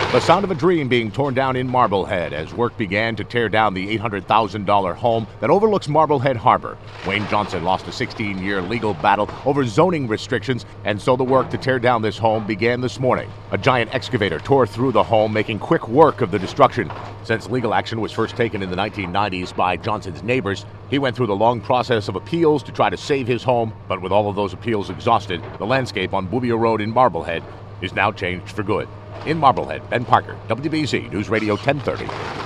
The sound of a dream being torn down in Marblehead as work began to tear down the $800,000 home that overlooks Marblehead Harbor. Wayne Johnson lost a 16-year legal battle over zoning restrictions, and so the work to tear down this home began this morning. A giant excavator tore through the home, making quick work of the destruction. Since legal action was first taken in the 1990s by Johnson's neighbors, he went through the long process of appeals to try to save his home, but with all of those appeals exhausted, the landscape on Bouvier Road in Marblehead is now changed for good. In Marblehead, Ben Parker, WBZ News Radio 1030.